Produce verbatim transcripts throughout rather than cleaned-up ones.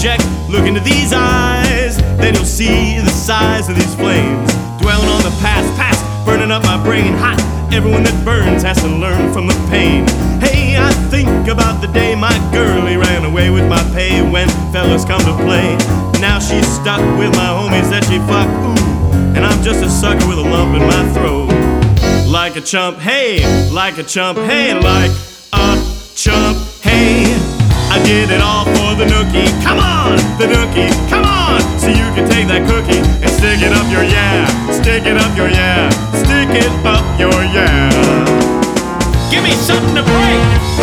project, look into these eyes, then you'll see the size of these flames. Dwelling on the past, past, burning up my brain hot. Everyone that burns has to learn from the pain. Hey, I think about the day my girlie ran away with my pay when fellas come to play. Now she's stuck with my homies that she fucked, ooh, and I'm just a sucker with a lump in my throat. Like a chump, hey, like a chump, hey, like a chump, hey. I did it all for the nookie, come on, the nookie, come on. So you can take that cookie and stick it up your yeah, stick it up your yeah, stick it up your yeah. Give me something to break.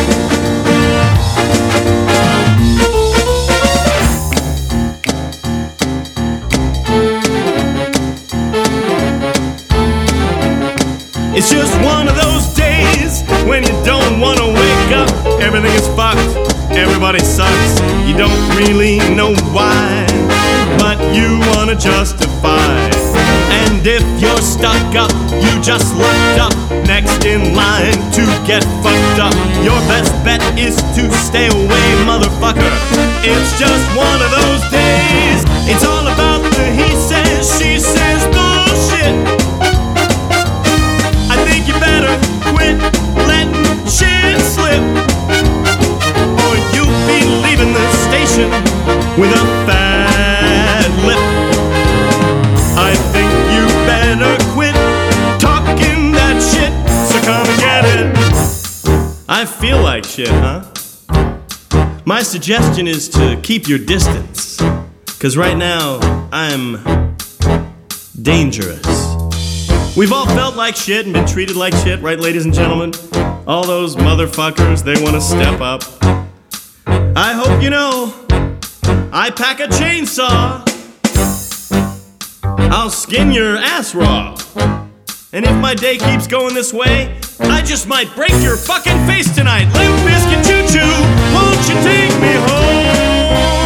It's just one of those days when you don't want to wake up. Everything is fucked, everybody sucks. You don't really know why, but you want to justify. And if you're stuck up, you just lucked up next in line to get fucked up. Your best bet is to stay away, motherfucker. It's just one of those days. It's all about the he says, she says bullshit. You better quit letting shit slip, or you'll be leaving the station with a fat lip. I think you better quit talking that shit, so come and get it. I feel like shit, huh? My suggestion is to keep your distance, 'cause right now I'm dangerous. We've all felt like shit and been treated like shit, right, ladies and gentlemen? All those motherfuckers, they want to step up. I hope you know, I pack a chainsaw. I'll skin your ass raw. And if my day keeps going this way, I just might break your fucking face tonight. Limp Bizkit choo-choo, won't you take me home?